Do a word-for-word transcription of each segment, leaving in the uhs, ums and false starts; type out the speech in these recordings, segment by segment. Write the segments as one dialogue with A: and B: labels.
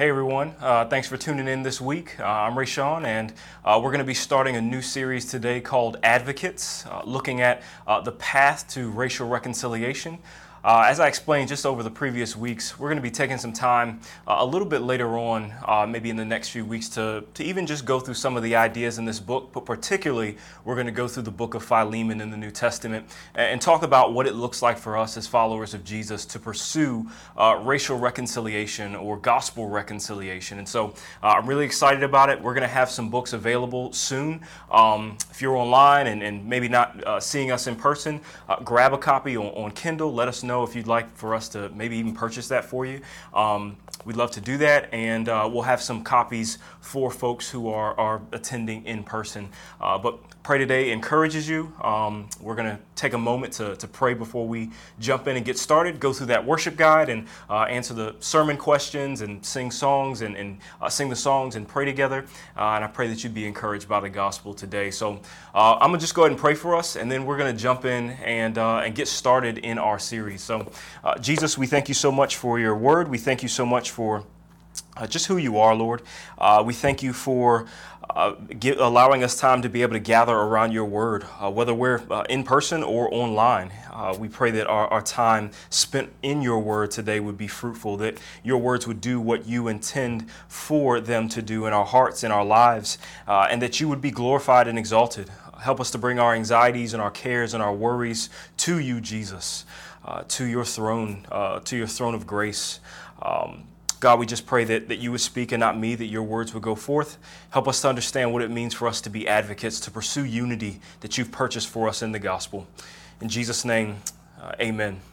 A: Hey everyone, uh, thanks for tuning in this week. Uh, I'm Ray Sean, and uh, we're going to be starting a new series today called Advocates, uh, looking at uh, the path to racial reconciliation. Uh, as I explained just over the previous weeks, we're going to be taking some time uh, a little bit later on, uh, maybe in the next few weeks, to, to even just go through some of the ideas in this book, but particularly we're going to go through the book of Philemon in the New Testament and, and talk about what it looks like for us as followers of Jesus to pursue uh, racial reconciliation or gospel reconciliation. And so uh, I'm really excited about it. We're going to have some books available soon. Um, if you're online and, and maybe not uh, seeing us in person, uh, grab a copy on, on Kindle. Let us know if you'd like for us to maybe even purchase that for you. Um, we'd love to do that, and uh, we'll have some copies for folks who are, are attending in person. Uh, but Pray Today encourages you. Um, we're going to take a moment to, to pray before we jump in and get started, go through that worship guide and uh, answer the sermon questions and sing songs and, and uh, sing the songs and pray together. Uh, and I pray that you'd be encouraged by the gospel today. So uh, I'm going to just go ahead and pray for us, and then we're going to jump in and, uh, and get started in our series. So uh, Jesus, we thank you so much for your word. We thank you so much for Uh, just who you are, Lord. Uh, we thank you for uh, get, allowing us time to be able to gather around your word, uh, whether we're uh, in person or online. Uh, we pray that our, our time spent in your word today would be fruitful, that your words would do what you intend for them to do in our hearts, in our lives, uh, and that you would be glorified and exalted. Help us to bring our anxieties and our cares and our worries to you, Jesus, uh, to your throne, uh, to your throne of grace. Um, God, we just pray that, that you would speak and not me, that your words would go forth. Help us to understand what it means for us to be advocates, to pursue unity that you've purchased for us in the gospel. In Jesus' name, uh, amen.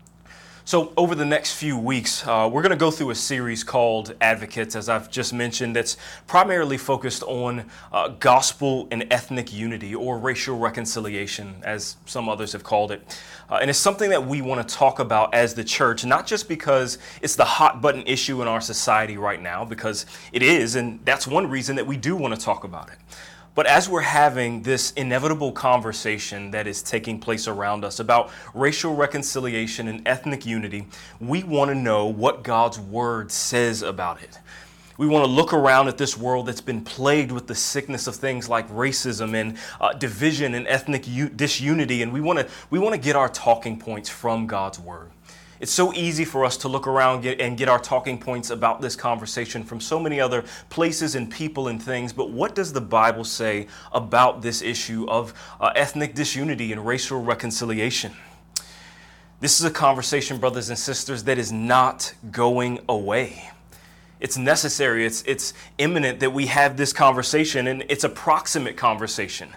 A: So over the next few weeks, uh, we're going to go through a series called Advocates, as I've just mentioned, that's primarily focused on uh, gospel and ethnic unity, or racial reconciliation, as some others have called it. Uh, and it's something that we want to talk about as the church, not just because it's the hot button issue in our society right now, because it is, and that's one reason that we do want to talk about it. But as we're having this inevitable conversation that is taking place around us about racial reconciliation and ethnic unity, we want to know what God's word says about it. We want to look around at this world that's been plagued with the sickness of things like racism and uh, division and ethnic u- disunity, and we want to we want to get our talking points from God's word. It's so easy for us to look around get, and get our talking points about this conversation from so many other places and people and things, but what does the Bible say about this issue of uh, ethnic disunity and racial reconciliation? This is a conversation, brothers and sisters, that is not going away. It's necessary, it's, it's imminent that we have this conversation, and it's a proximate conversation.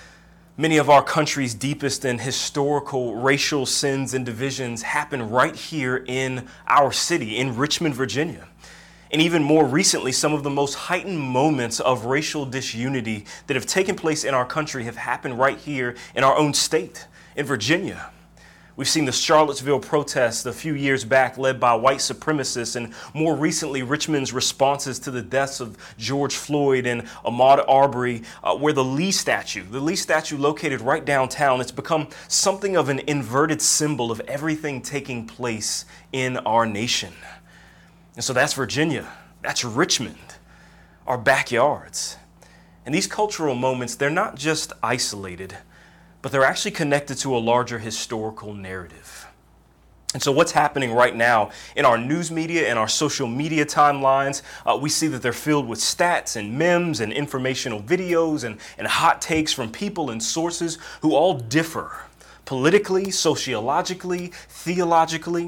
A: Many of our country's deepest and historical racial sins and divisions happen right here in our city, in Richmond, Virginia. And even more recently, some of the most heightened moments of racial disunity that have taken place in our country have happened right here in our own state, in Virginia. We've seen the Charlottesville protests a few years back led by white supremacists, and more recently Richmond's responses to the deaths of George Floyd and Ahmaud Arbery, uh, where the Lee statue, the Lee statue located right downtown, it's become something of an inverted symbol of everything taking place in our nation. And so that's Virginia, that's Richmond, our backyards. And these cultural moments, they're not just isolated, but they're actually connected to a larger historical narrative. And so what's happening right now in our news media and our social media timelines, uh, we see that they're filled with stats and memes and informational videos and, and hot takes from people and sources who all differ politically, sociologically, theologically.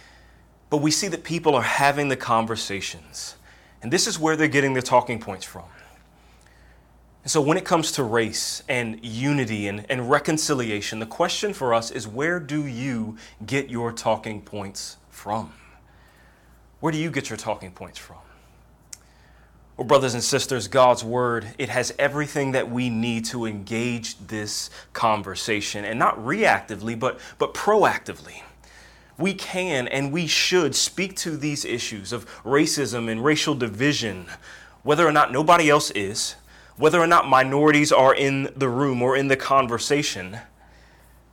A: But we see that people are having the conversations. And this is where they're getting their talking points from. So when it comes to race and unity and, and reconciliation, the question for us is, where do you get your talking points from? Where do you get your talking points from? Well, brothers and sisters, God's word, it has everything that we need to engage this conversation, and not reactively, but, but proactively. We can and we should speak to these issues of racism and racial division, whether or not nobody else is, whether or not minorities are in the room or in the conversation.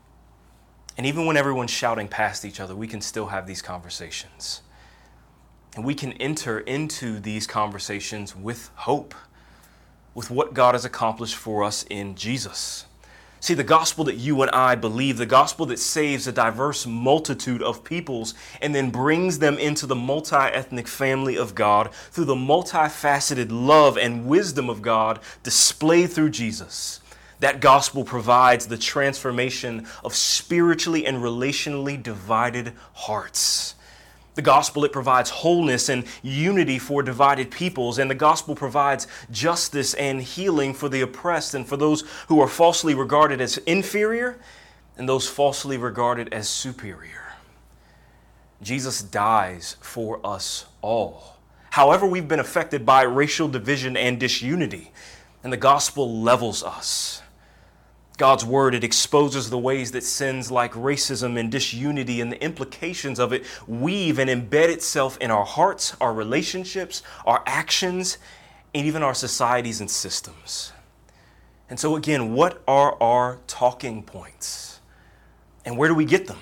A: And even when everyone's shouting past each other, we can still have these conversations. And we can enter into these conversations with hope, with what God has accomplished for us in Jesus. See, the gospel that you and I believe, the gospel that saves a diverse multitude of peoples and then brings them into the multi-ethnic family of God through the multifaceted love and wisdom of God displayed through Jesus. That gospel provides the transformation of spiritually and relationally divided hearts. The gospel, it provides wholeness and unity for divided peoples, and the gospel provides justice and healing for the oppressed and for those who are falsely regarded as inferior and those falsely regarded as superior. Jesus dies for us all. However, we've been affected by racial division and disunity, and the gospel levels us. God's word, it exposes the ways that sins like racism and disunity and the implications of it weave and embed itself in our hearts, our relationships, our actions, and even our societies and systems. And so again, what are our talking points? And where do we get them?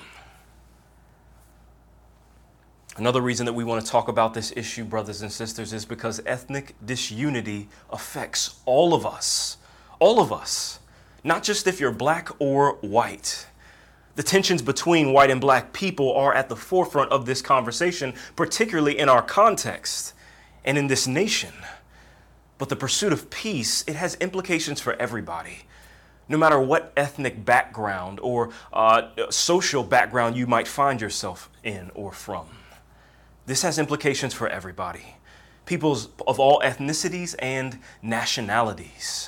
A: Another reason that we want to talk about this issue, brothers and sisters, is because ethnic disunity affects all of us. All of us. Not just if you're black or white. The tensions between white and black people are at the forefront of this conversation, particularly in our context and in this nation. But the pursuit of peace, it has implications for everybody. No matter what ethnic background or uh, social background you might find yourself in or from. This has implications for everybody. Peoples of all ethnicities and nationalities.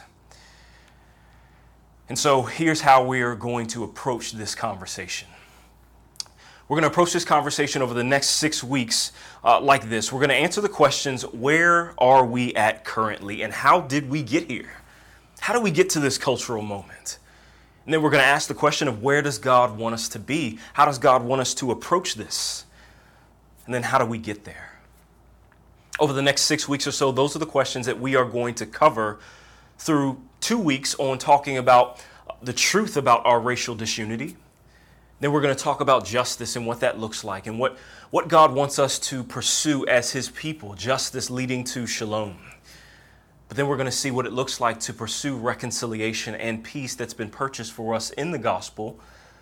A: And so here's how we are going to approach this conversation. We're going to approach this conversation over the next six weeks uh, like this. We're going to answer the questions, where are we at currently and how did we get here? How do we get to this cultural moment? And then we're going to ask the question of where does God want us to be? How does God want us to approach this? And then how do we get there? Over the next six weeks or so, those are the questions that we are going to cover through two weeks on talking about the truth about our racial disunity. Then we're going to talk about justice and what that looks like and what, what God wants us to pursue as his people, justice leading to shalom. But then we're going to see what it looks like to pursue reconciliation and peace that's been purchased for us in the gospel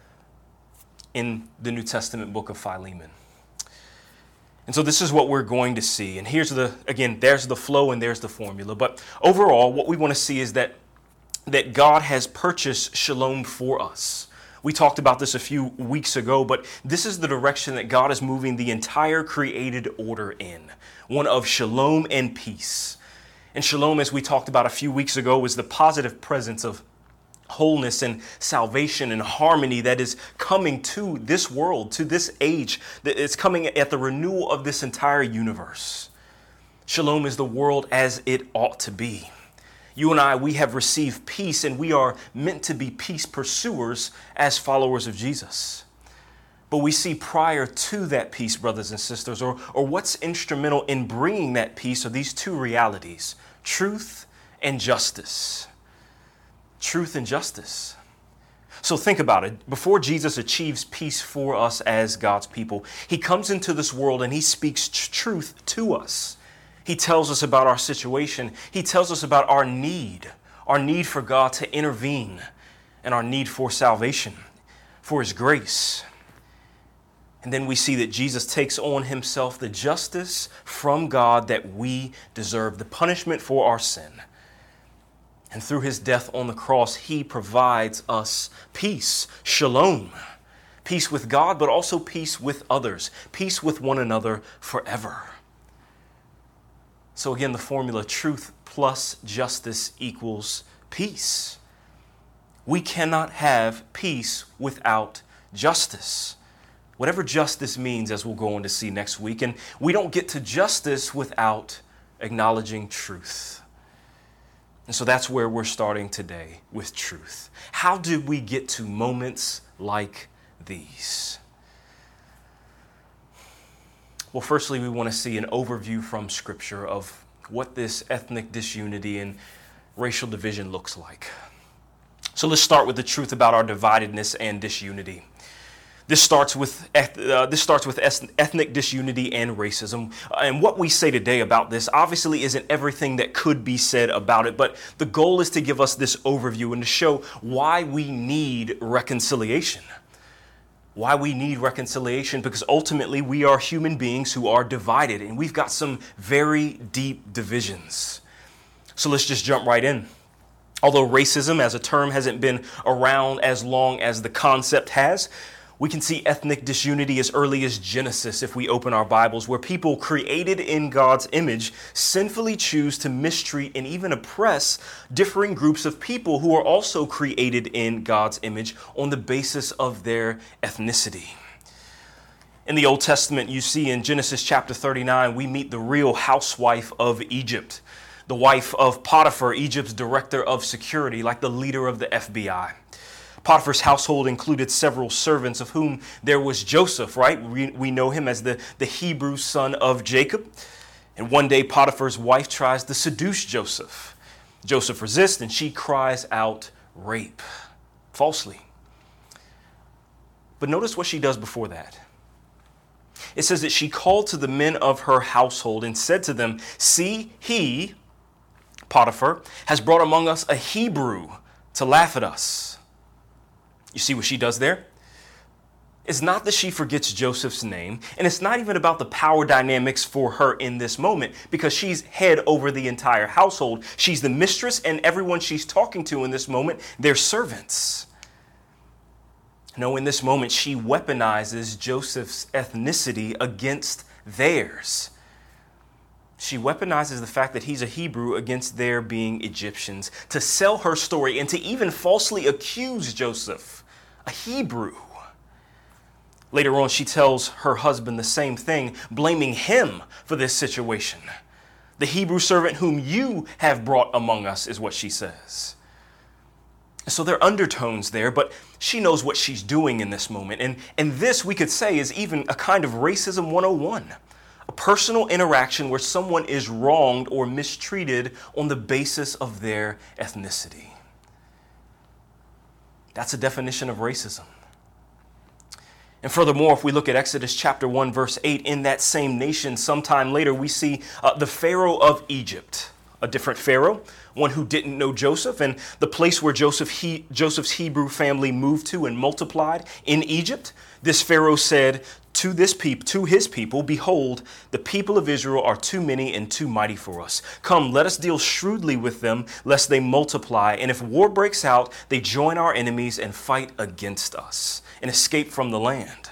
A: in the New Testament book of Philemon. And so this is what we're going to see. And here's the, again, there's the flow and there's the formula. But overall, what we want to see is that, that God has purchased shalom for us. We talked about this a few weeks ago, but this is the direction that God is moving the entire created order in. One of shalom and peace. And shalom, as we talked about a few weeks ago, is the positive presence of wholeness and salvation and harmony that is coming to this world, to this age, that is coming at the renewal of this entire universe. Shalom is the world as it ought to be. You and I, we have received peace, and we are meant to be peace pursuers as followers of Jesus. But we see prior to that peace, brothers and sisters, or, or what's instrumental in bringing that peace are these two realities, truth and justice. Truth and justice. So think about it. Before Jesus achieves peace for us as God's people, he comes into this world and he speaks tr- truth to us. He tells us about our situation. He tells us about our need, our need for God to intervene, and our need for salvation, for his grace. And then we see that Jesus takes on himself the justice from God that we deserve, the punishment for our sin. And through his death on the cross, he provides us peace, shalom, peace with God, but also peace with others, peace with one another forever. So again, the formula, truth plus justice equals peace. We cannot have peace without justice. Whatever justice means, as we'll go on to see next week. And we don't get to justice without acknowledging truth. And so that's where we're starting today, with truth. How did we get to moments like these? Well, firstly, we want to see an overview from Scripture of what this ethnic disunity and racial division looks like. So let's start with the truth about our dividedness and disunity. This starts with uh, this starts with ethnic disunity and racism. Uh, and what we say today about this obviously isn't everything that could be said about it, but the goal is to give us this overview and to show why we need reconciliation. Why we need reconciliation, because ultimately we are human beings who are divided, and we've got some very deep divisions. So let's just jump right in. Although racism as a term hasn't been around as long as the concept has, we can see ethnic disunity as early as Genesis if we open our Bibles, where people created in God's image sinfully choose to mistreat and even oppress differing groups of people who are also created in God's image on the basis of their ethnicity. In the Old Testament, you see in Genesis chapter thirty-nine, we meet the real housewife of Egypt, the wife of Potiphar, Egypt's director of security, like the leader of the F B I. Potiphar's household included several servants, of whom there was Joseph, right? We, we know him as the, the Hebrew son of Jacob. And one day Potiphar's wife tries to seduce Joseph. Joseph resists and she cries out rape, falsely. But notice what she does before that. It says that she called to the men of her household and said to them, "See, he, Potiphar, has brought among us a Hebrew to laugh at us." You see what she does there? It's not that she forgets Joseph's name, and it's not even about the power dynamics for her in this moment, because she's head over the entire household. She's the mistress, and everyone she's talking to in this moment, they're servants. No, in this moment, she weaponizes Joseph's ethnicity against theirs. She weaponizes the fact that he's a Hebrew against their being Egyptians, to sell her story and to even falsely accuse Joseph, a Hebrew. Later on, she tells her husband the same thing, blaming him for this situation. The Hebrew servant whom you have brought among us is what she says. So there are undertones there, but she knows what she's doing in this moment. And, and this, we could say, is even a kind of racism one oh one. A personal interaction where someone is wronged or mistreated on the basis of their ethnicity. That's a definition of racism. And furthermore, if we look at Exodus chapter one, verse eight, in that same nation, sometime later, we see uh, the Pharaoh of Egypt, a different Pharaoh, one who didn't know Joseph, and the place where Joseph he, Joseph's Hebrew family moved to and multiplied in Egypt. This Pharaoh said to this peop, to his people, "Behold, the people of Israel are too many and too mighty for us. Come, let us deal shrewdly with them, lest they multiply. And if war breaks out, they join our enemies and fight against us and escape from the land."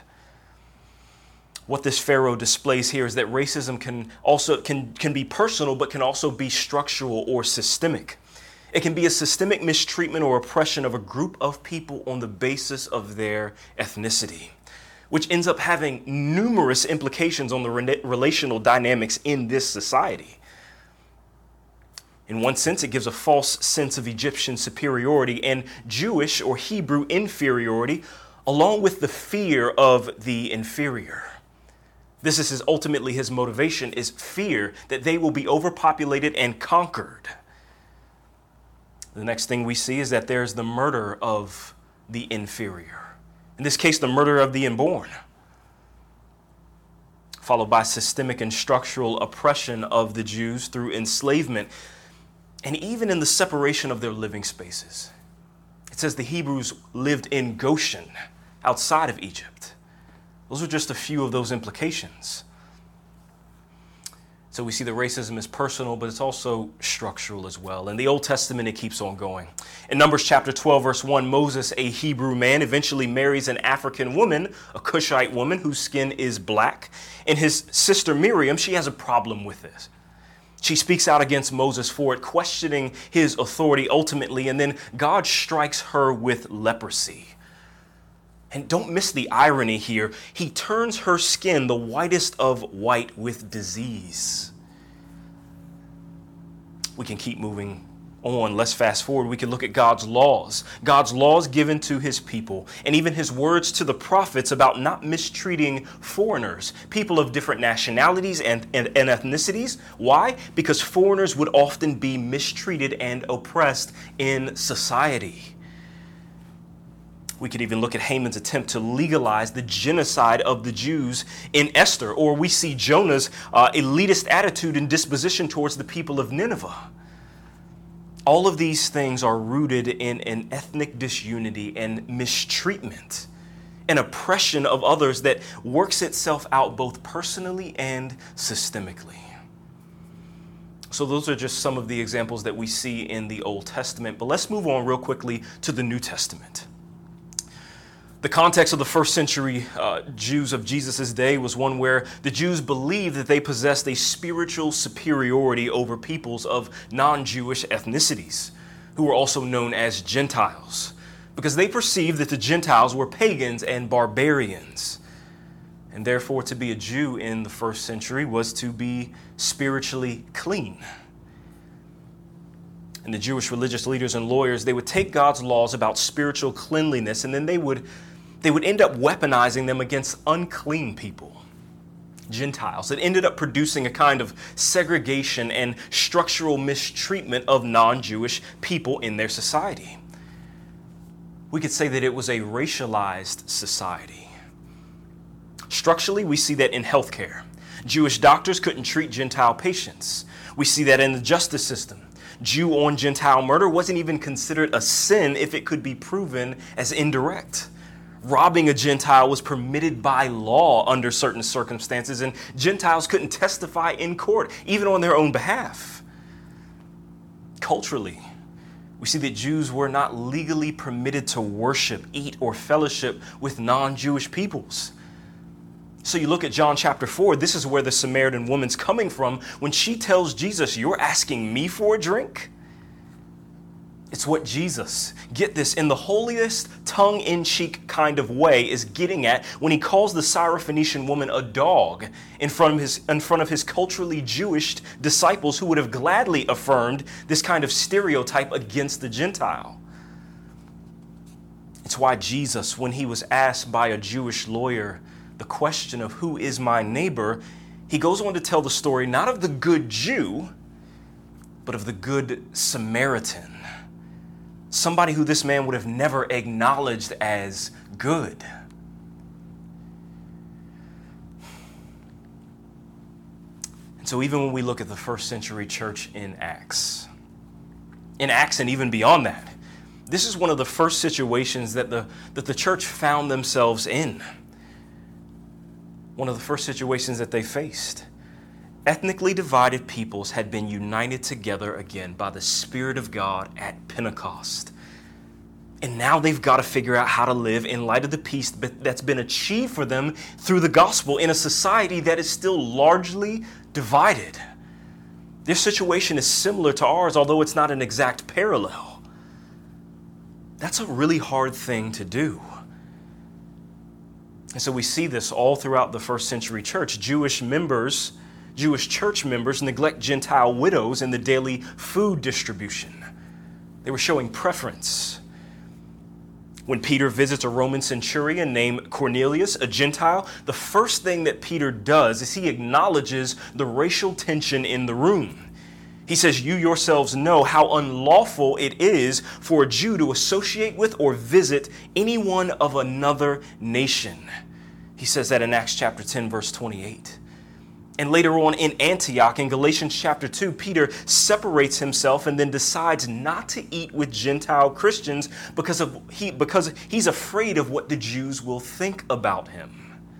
A: What this Pharaoh displays here is that racism can also can, can be personal, but can also be structural or systemic. It can be a systemic mistreatment or oppression of a group of people on the basis of their ethnicity, which ends up having numerous implications on the re- relational dynamics in this society. In one sense, it gives a false sense of Egyptian superiority and Jewish or Hebrew inferiority, along with the fear of the inferior. This is his, ultimately his motivation, is fear that they will be overpopulated and conquered. The next thing we see is that there's the murder of the inferior. In this case, the murder of the unborn, followed by systemic and structural oppression of the Jews through enslavement, and even in the separation of their living spaces. It says the Hebrews lived in Goshen, outside of Egypt. Those are just a few of those implications. So we see that racism is personal, but it's also structural as well. In the Old Testament, it keeps on going. In Numbers chapter twelve, verse one, Moses, a Hebrew man, eventually marries an African woman, a Cushite woman whose skin is black. And his sister Miriam, she has a problem with this. She speaks out against Moses for it, questioning his authority ultimately, and then God strikes her with leprosy. And don't miss the irony here. He turns her skin the whitest of white with disease. We can keep moving on. Let's fast forward. We can look at God's laws. God's laws given to his people, and even his words to the prophets about not mistreating foreigners, people of different nationalities and, and, and ethnicities. Why? Because foreigners would often be mistreated and oppressed in society. We could even look at Haman's attempt to legalize the genocide of the Jews in Esther, or we see Jonah's uh, elitist attitude and disposition towards the people of Nineveh. All of these things are rooted in an ethnic disunity and mistreatment, an oppression of others that works itself out both personally and systemically. So those are just some of the examples that we see in the Old Testament. But let's move on real quickly to the New Testament. The context of the first century uh, Jews of Jesus' day was one where the Jews believed that they possessed a spiritual superiority over peoples of non-Jewish ethnicities, who were also known as Gentiles, because they perceived that the Gentiles were pagans and barbarians. And therefore, to be a Jew in the first century was to be spiritually clean. And the Jewish religious leaders and lawyers, they would take God's laws about spiritual cleanliness, and then they would, they would end up weaponizing them against unclean people, Gentiles. It ended up producing a kind of segregation and structural mistreatment of non-Jewish people in their society. We could say that it was a racialized society. Structurally, we see that in healthcare. Jewish doctors couldn't treat Gentile patients. We see that in the justice system. Jew on Gentile murder wasn't even considered a sin if it could be proven as indirect. Robbing a Gentile was permitted by law under certain circumstances, and Gentiles couldn't testify in court, even on their own behalf. Culturally, we see that Jews were not legally permitted to worship, eat, or fellowship with non-Jewish peoples. So you look at John chapter four, this is where the Samaritan woman's coming from when she tells Jesus, "You're asking me for a drink?" It's what Jesus, get this, in the holiest tongue-in-cheek kind of way is getting at when he calls the Syrophoenician woman a dog in front of his, in front of his culturally Jewish disciples who would have gladly affirmed this kind of stereotype against the Gentile. It's why Jesus, when he was asked by a Jewish lawyer the question of who is my neighbor, he goes on to tell the story not of the good Jew, but of the good Samaritan. Somebody who this man would have never acknowledged as good. And so even when we look at the first century church in Acts, in Acts and even beyond that, this is one of the first situations that the, that the church found themselves in. One of the first situations that they faced. Ethnically divided peoples had been united together again by the Spirit of God at Pentecost. And now they've got to figure out how to live in light of the peace that's been achieved for them through the gospel in a society that is still largely divided. Their situation is similar to ours, although it's not an exact parallel. That's a really hard thing to do. And so we see this all throughout the first century church. Jewish members, Jewish church members neglect Gentile widows in the daily food distribution. They were showing preference. When Peter visits a Roman centurion named Cornelius, a Gentile, the first thing that Peter does is he acknowledges the racial tension in the room. He says, "You yourselves know how unlawful it is for a Jew to associate with or visit anyone of another nation." He says that in Acts chapter ten, verse twenty-eight. And later on in Antioch, in Galatians chapter two, Peter separates himself and then decides not to eat with Gentile Christians because of he because he's afraid of what the Jews will think about him.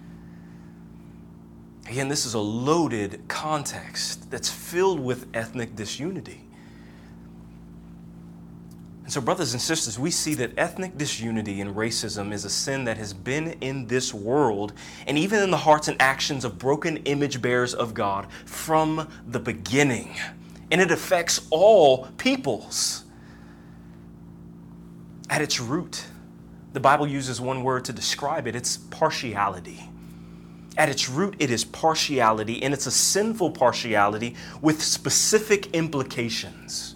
A: Again, this is a loaded context that's filled with ethnic disunity. And so, brothers and sisters, we see that ethnic disunity and racism is a sin that has been in this world and even in the hearts and actions of broken image bearers of God from the beginning. And it affects all peoples. At its root, the Bible uses one word to describe it. It's partiality. At its root, it is partiality, and it's a sinful partiality with specific implications.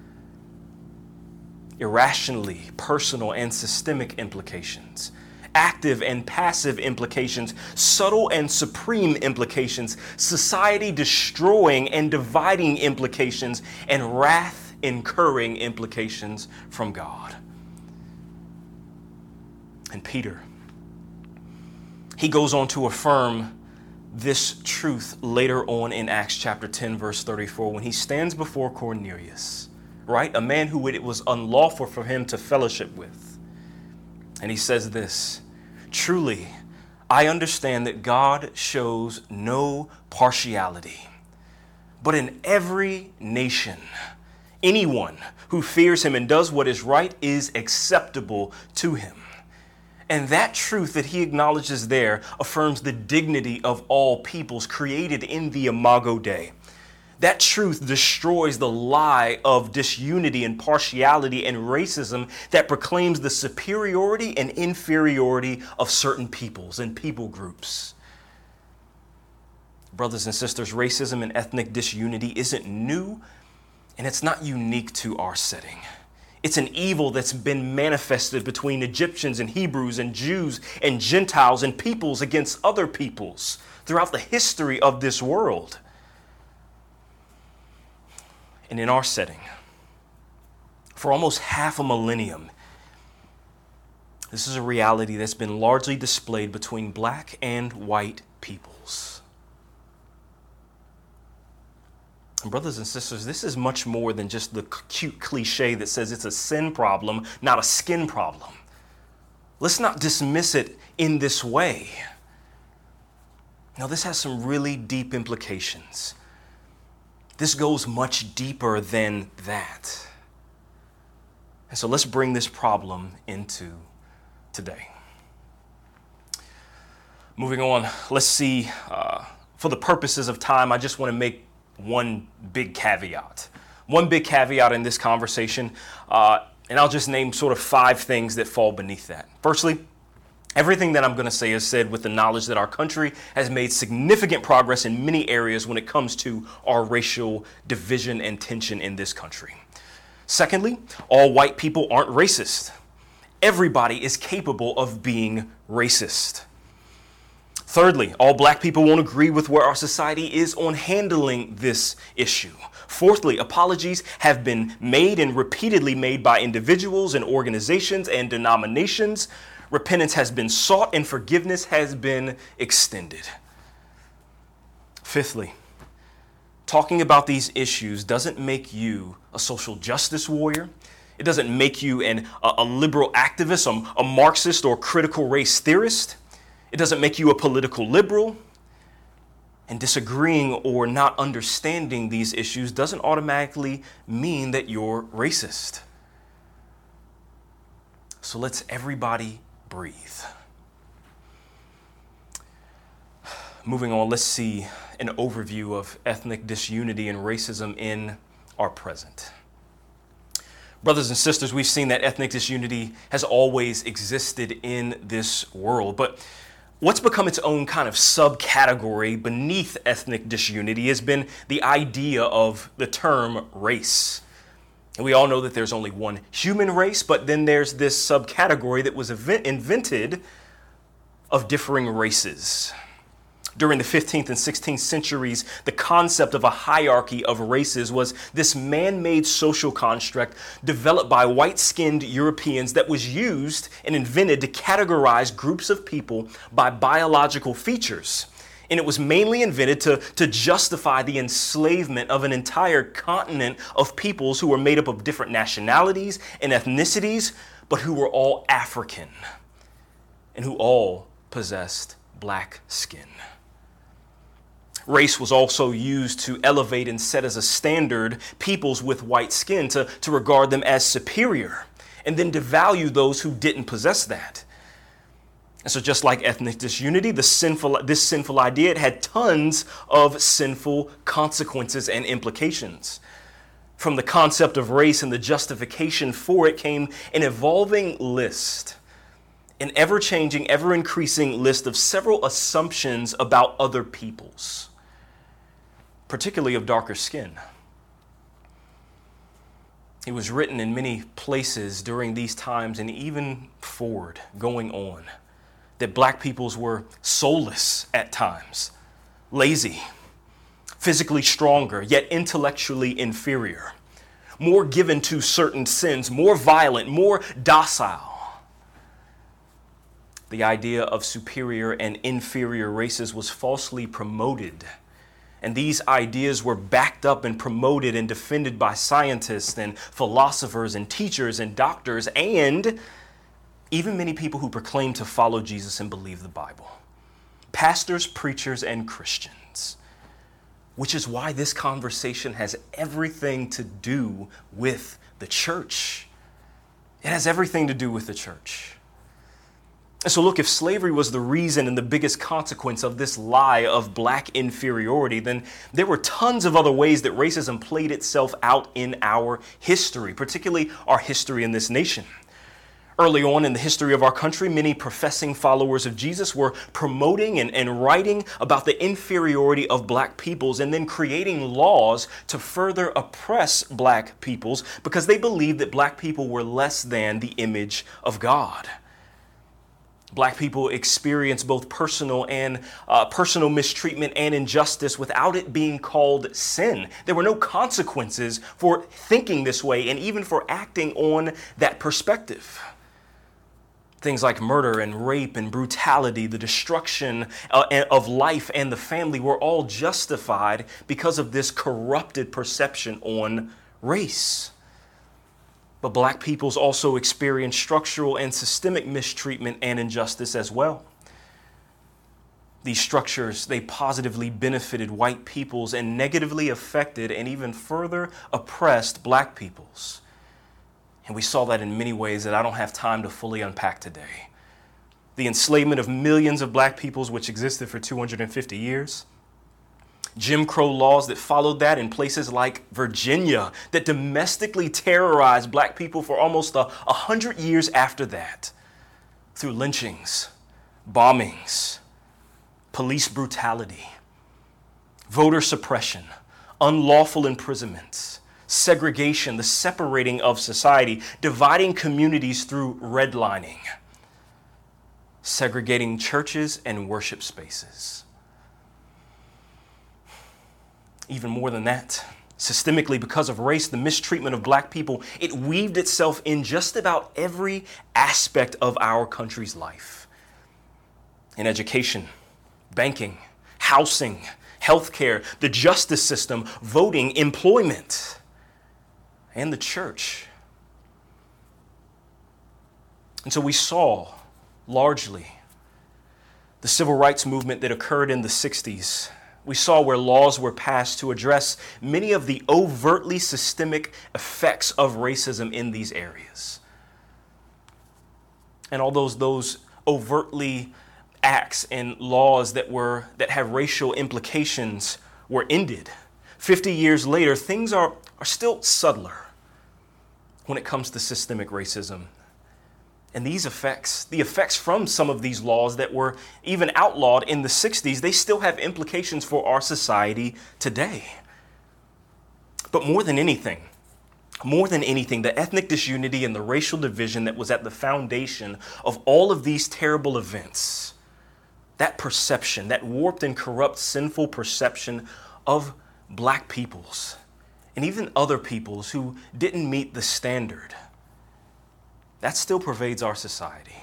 A: Irrationally, personal and systemic implications. Active and passive implications. Subtle and supreme implications. Society destroying and dividing implications. And wrath incurring implications from God. And Peter, he goes on to affirm this truth later on in Acts chapter ten, verse thirty-four, when he stands before Cornelius, right? A man who it was unlawful for him to fellowship with. And he says this, "Truly, I understand that God shows no partiality, but in every nation, anyone who fears him and does what is right is acceptable to him." And that truth that he acknowledges there affirms the dignity of all peoples created in the Imago Dei. That truth destroys the lie of disunity and partiality and racism that proclaims the superiority and inferiority of certain peoples and people groups. Brothers and sisters, racism and ethnic disunity isn't new, and it's not unique to our setting. It's an evil that's been manifested between Egyptians and Hebrews and Jews and Gentiles and peoples against other peoples throughout the history of this world. And in our setting, for almost half a millennium, this is a reality that's been largely displayed between black and white peoples. And brothers and sisters, this is much more than just the cute cliche that says it's a sin problem, not a skin problem. Let's not dismiss it in this way. Now, this has some really deep implications. This goes much deeper than that. And so let's bring this problem into today. Moving on, let's see, uh, for the purposes of time, I just want to make one big caveat. One big caveat in this conversation, uh, and I'll just name sort of five things that fall beneath that. Firstly, everything that I'm going to say is said with the knowledge that our country has made significant progress in many areas when it comes to our racial division and tension in this country. Secondly, all white people aren't racist. Everybody is capable of being racist. Thirdly, all black people won't agree with where our society is on handling this issue. Fourthly, apologies have been made and repeatedly made by individuals and organizations and denominations. Repentance has been sought and forgiveness has been extended. Fifthly, talking about these issues doesn't make you a social justice warrior. It doesn't make you an, a, a liberal activist, a, a Marxist or critical race theorist. It doesn't make you a political liberal. And disagreeing or not understanding these issues doesn't automatically mean that you're racist. So let's everybody breathe. Moving on, let's see an overview of ethnic disunity and racism in our present. Brothers and sisters, we've seen that ethnic disunity has always existed in this world, but what's become its own kind of subcategory beneath ethnic disunity has been the idea of the term race. And we all know that there's only one human race, but then there's this subcategory that was invented of differing races. During the fifteenth and sixteenth centuries, the concept of a hierarchy of races was this man-made social construct developed by white-skinned Europeans that was used and invented to categorize groups of people by biological features. And it was mainly invented to, to justify the enslavement of an entire continent of peoples who were made up of different nationalities and ethnicities, but who were all African and who all possessed black skin. Race was also used to elevate and set as a standard peoples with white skin, to, to regard them as superior, and then devalue those who didn't possess that. And so just like ethnic disunity, the sinful, this sinful idea, it had tons of sinful consequences and implications. From the concept of race and the justification for it came an evolving list, an ever-changing, ever-increasing list of several assumptions about other peoples, particularly of darker skin. It was written in many places during these times and even forward, going on, that black peoples were soulless at times, lazy, physically stronger, yet intellectually inferior, more given to certain sins, more violent, more docile. the idea of superior and inferior races was falsely promoted. And these ideas were backed up and promoted and defended by scientists and philosophers and teachers and doctors and even many people who proclaim to follow Jesus and believe the Bible. Pastors, preachers, and Christians. Which is why this conversation has everything to do with the church. It has everything to do with the church. And so look, if slavery was the reason and the biggest consequence of this lie of black inferiority, then there were tons of other ways that racism played itself out in our history, particularly our history in this nation. Early on in the history of our country, many professing followers of Jesus were promoting and, and writing about the inferiority of black peoples and then creating laws to further oppress black peoples because they believed that black people were less than the image of God. Black people experienced both personal and uh, personal mistreatment and injustice without it being called sin. There were no consequences for thinking this way and even for acting on that perspective. Things like murder and rape and brutality, the destruction uh, of life and the family were all justified because of this corrupted perception on race. But black peoples also experienced structural and systemic mistreatment and injustice as well. These structures, they positively benefited white peoples and negatively affected and even further oppressed black peoples. And we saw that in many ways that I don't have time to fully unpack today. The enslavement of millions of black peoples, which existed for two hundred fifty years. Jim Crow laws that followed that in places like Virginia that domestically terrorized black people for almost a, a hundred years after that. Through lynchings, bombings, police brutality, voter suppression, unlawful imprisonments, segregation, the separating of society, dividing communities through redlining, segregating churches and worship spaces. Even more than that, systemically, because of race, the mistreatment of black people, it weaved itself in just about every aspect of our country's life. In education, banking, housing, healthcare, the justice system, voting, employment, and the church. And so we saw, largely, the civil rights movement that occurred in the sixties. We saw where laws were passed to address many of the overtly systemic effects of racism in these areas. And all those, those overtly acts and laws that were that have racial implications were ended. Fifty years later, things are, are still subtler when it comes to systemic racism. And these effects, the effects from some of these laws that were even outlawed in the sixties, they still have implications for our society today. But more than anything, more than anything, the ethnic disunity and the racial division that was at the foundation of all of these terrible events, that perception, that warped and corrupt, sinful perception of black peoples, and even other peoples who didn't meet the standard, that still pervades our society.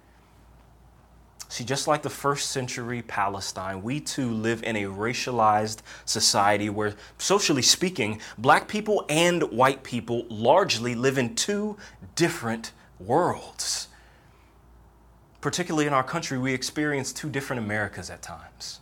A: See, just like the first century Palestine, we too live in a racialized society where, socially speaking, black people and white people largely live in two different worlds. Particularly in our country, we experience two different Americas at times.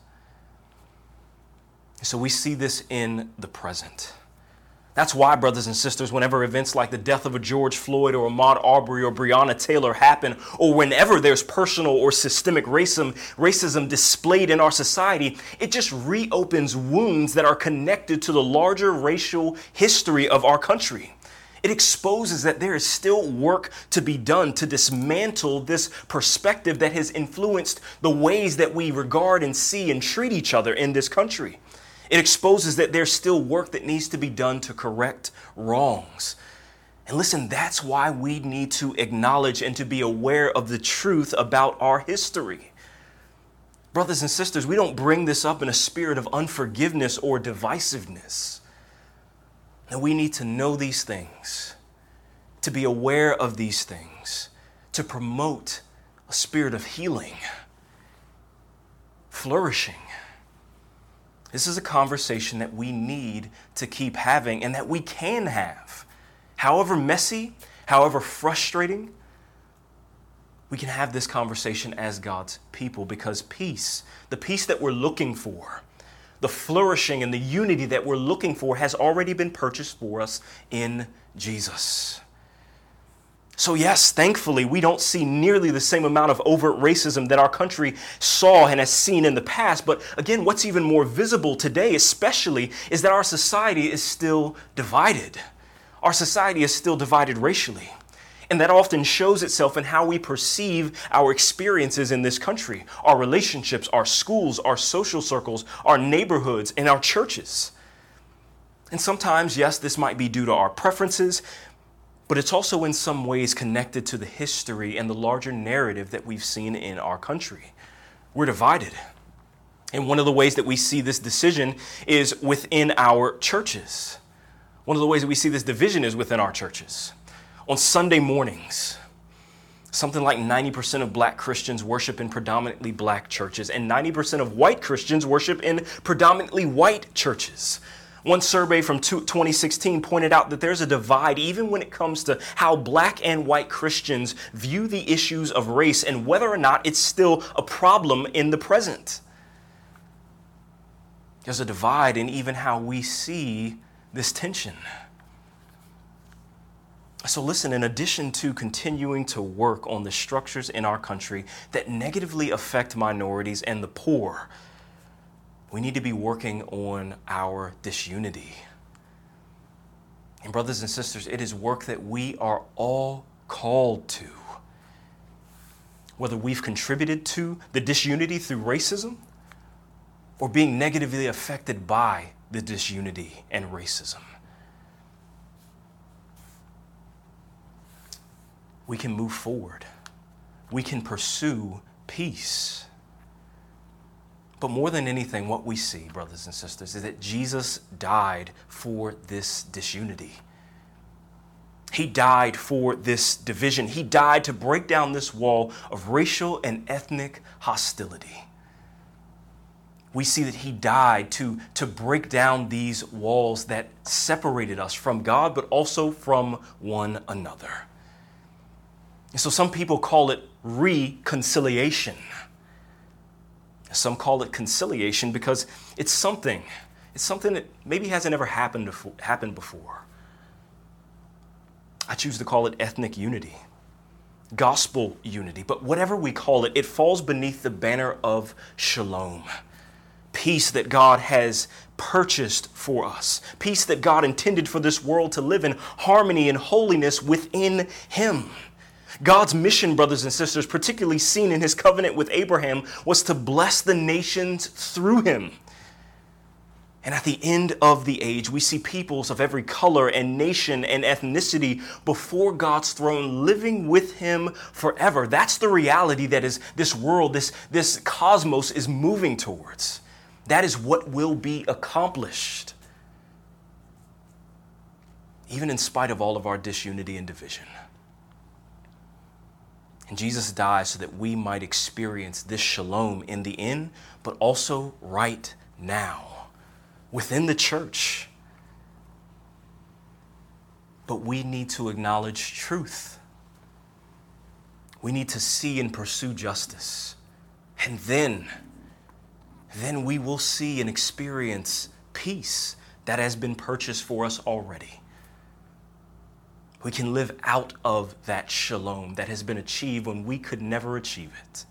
A: So we see this in the present. That's why, brothers and sisters, whenever events like the death of a George Floyd or Ahmaud Arbery or Breonna Taylor happen, or whenever there's personal or systemic racism, racism displayed in our society, it just reopens wounds that are connected to the larger racial history of our country. It exposes that there is still work to be done to dismantle this perspective that has influenced the ways that we regard and see and treat each other in this country. It exposes that there's still work that needs to be done to correct wrongs. And listen, that's why we need to acknowledge and to be aware of the truth about our history. Brothers and sisters, we don't bring this up in a spirit of unforgiveness or divisiveness. And we need to know these things, to be aware of these things, to promote a spirit of healing, flourishing. This is a conversation that we need to keep having and that we can have. However messy, however frustrating, we can have this conversation as God's people because peace, the peace that we're looking for, the flourishing and the unity that we're looking for has already been purchased for us in Jesus. So yes, thankfully, we don't see nearly the same amount of overt racism that our country saw and has seen in the past. But again, what's even more visible today, especially, is that our society is still divided. Our society is still divided racially. And that often shows itself in how we perceive our experiences in this country, our relationships, our schools, our social circles, our neighborhoods, and our churches. And sometimes, yes, this might be due to our preferences, but it's also in some ways connected to the history and the larger narrative that we've seen in our country. We're divided. And one of the ways that we see this decision is within our churches. One of the ways that we see this division is within our churches. On Sunday mornings, something like ninety percent of black Christians worship in predominantly black churches, and ninety percent of white Christians worship in predominantly white churches. One survey from twenty sixteen pointed out that there's a divide even when it comes to how black and white Christians view the issues of race and whether or not it's still a problem in the present. There's a divide in even how we see this tension. So listen, in addition to continuing to work on the structures in our country that negatively affect minorities and the poor, we need to be working on our disunity. And brothers and sisters, it is work that we are all called to. Whether we've contributed to the disunity through racism or being negatively affected by the disunity and racism. We can move forward. We can pursue peace. But more than anything, what we see, brothers and sisters, is that Jesus died for this disunity. He died for this division. He died to break down this wall of racial and ethnic hostility. We see that he died to, to break down these walls that separated us from God, but also from one another. And so some people call it reconciliation. Some call it conciliation because it's something. It's something that maybe hasn't ever happened before, happened before. I choose to call it ethnic unity, gospel unity. But whatever we call it, it falls beneath the banner of shalom. Peace that God has purchased for us. Peace that God intended for this world to live in harmony and holiness within Him. God's mission, brothers and sisters, particularly seen in his covenant with Abraham, was to bless the nations through him. And at the end of the age, we see peoples of every color and nation and ethnicity before God's throne living with him forever. That's the reality that is this world, this, this cosmos is moving towards. That is what will be accomplished, even in spite of all of our disunity and division. And Jesus died so that we might experience this shalom in the end, but also right now within the church. But we need to acknowledge truth. We need to see and pursue justice. And then, then we will see and experience peace that has been purchased for us already. We can live out of that shalom that has been achieved when we could never achieve it.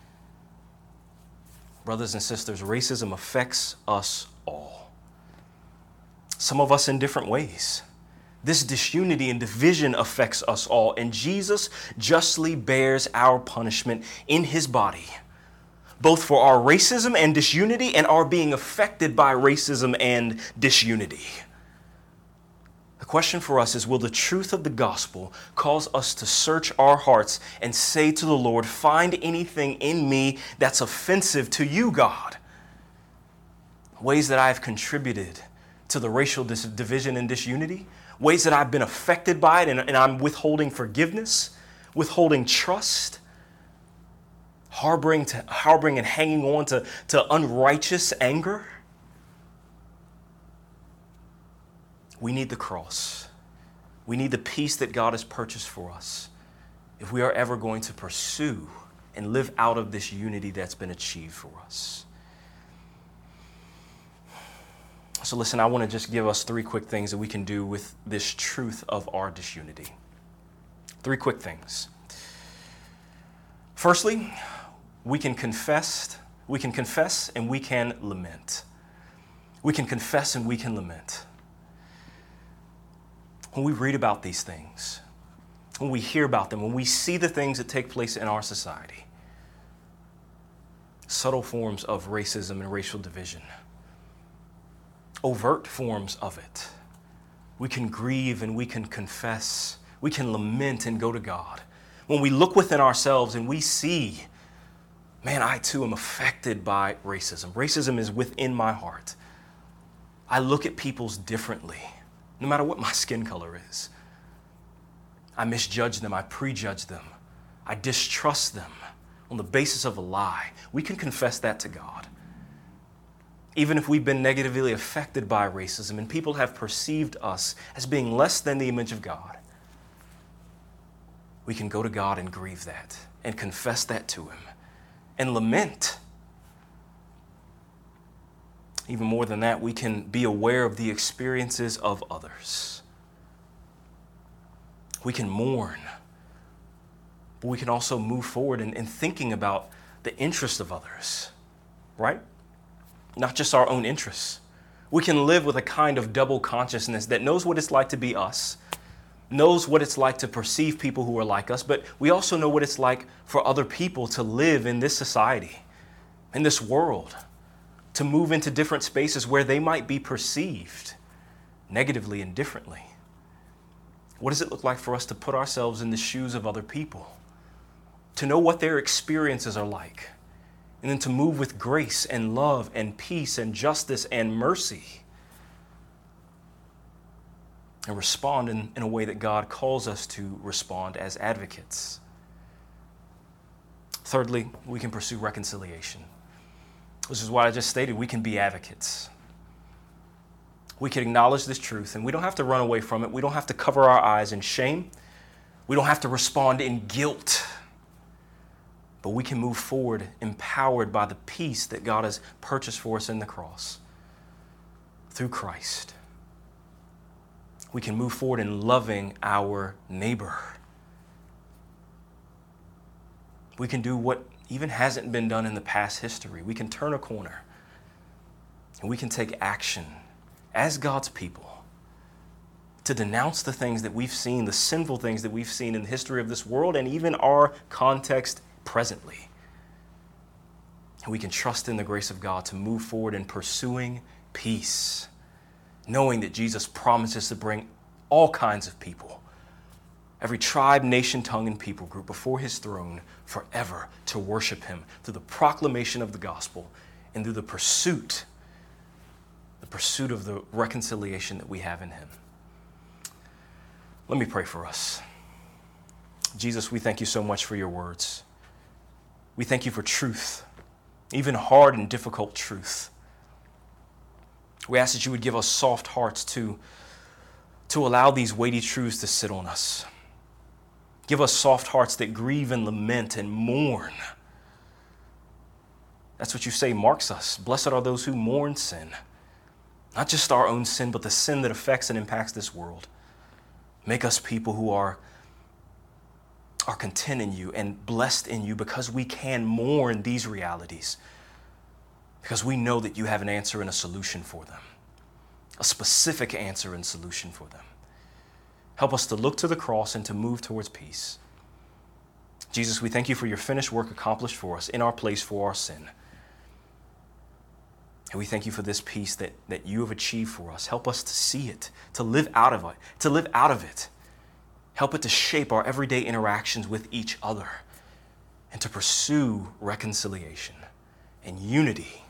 A: Brothers and sisters, racism affects us all. Some of us in different ways. This disunity and division affects us all, and Jesus justly bears our punishment in his body, both for our racism and disunity and our being affected by racism and disunity. The question for us is, will the truth of the gospel cause us to search our hearts and say to the Lord, find anything in me that's offensive to you, God? Ways that I've contributed to the racial dis- division and disunity, ways that I've been affected by it and, and I'm withholding forgiveness, withholding trust. harboring, to, harboring and hanging on to, to unrighteous anger. We need the cross. We need the peace that God has purchased for us if we are ever going to pursue and live out of this unity that's been achieved for us. So listen, I want to just give us three quick things that we can do with this truth of our disunity. Three quick things. Firstly, we can confess, we can confess and we can lament. We can confess and we can lament. When we read about these things, when we hear about them, when we see the things that take place in our society, subtle forms of racism and racial division, overt forms of it, we can grieve and we can confess, we can lament and go to God. When we look within ourselves and we see, man, I too am affected by racism. Racism is within my heart. I look at people differently, no matter what my skin color is. I misjudge them, I prejudge them, I distrust them on the basis of a lie. We can confess that to God. Even if we've been negatively affected by racism and people have perceived us as being less than the image of God, we can go to God and grieve that and confess that to Him and lament. Even more than that, we can be aware of the experiences of others. We can mourn, but we can also move forward in, in thinking about the interests of others, right? Not just our own interests. We can live with a kind of double consciousness that knows what it's like to be us, knows what it's like to perceive people who are like us, but we also know what it's like for other people to live in this society, in this world, to move into different spaces where they might be perceived negatively and differently. What does it look like for us to put ourselves in the shoes of other people, to know what their experiences are like, and then to move with grace and love and peace and justice and mercy, and respond in, in a way that God calls us to respond as advocates? Thirdly, we can pursue reconciliation. This is what I just stated. We can be advocates. We can acknowledge this truth, and we don't have to run away from it. We don't have to cover our eyes in shame. We don't have to respond in guilt. But we can move forward empowered by the peace that God has purchased for us in the cross through Christ. We can move forward in loving our neighbor. We can do what even hasn't been done in the past history. We can turn a corner and we can take action as God's people to denounce the things that we've seen, the sinful things that we've seen in the history of this world and even our context presently. And we can trust in the grace of God to move forward in pursuing peace, knowing that Jesus promises to bring all kinds of people, every tribe, nation, tongue, and people group before His throne forever to worship Him through the proclamation of the gospel and through the pursuit, the pursuit of the reconciliation that we have in Him. Let me pray for us. Jesus, we thank You so much for Your words. We thank You for truth, even hard and difficult truth. We ask that You would give us soft hearts to, to allow these weighty truths to sit on us. Give us soft hearts that grieve and lament and mourn. That's what You say marks us. Blessed are those who mourn sin. Not just our own sin, but the sin that affects and impacts this world. Make us people who are, are content in You and blessed in You because we can mourn these realities. Because we know that You have an answer and a solution for them. A specific answer and solution for them. Help us to look to the cross and to move towards peace. Jesus, we thank You for Your finished work accomplished for us in our place for our sin. And we thank You for this peace that, that You have achieved for us. Help us to see it, to live out of it, to live out of it. Help it to shape our everyday interactions with each other and to pursue reconciliation and unity.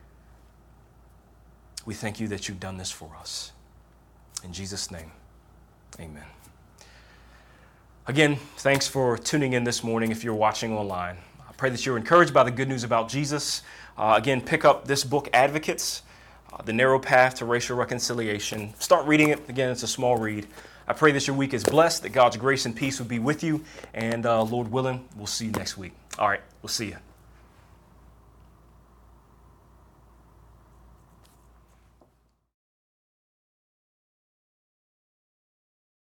A: We thank You that You've done this for us. In Jesus' name, amen. Again, thanks for tuning in this morning if you're watching online. I pray that you're encouraged by the good news about Jesus. Uh, again, pick up this book, Advocates, uh, The Narrow Path to Racial Reconciliation. Start reading it. Again, it's a small read. I pray that your week is blessed, that God's grace and peace would be with you, and uh, Lord willing, we'll see you next week. All right, we'll see you.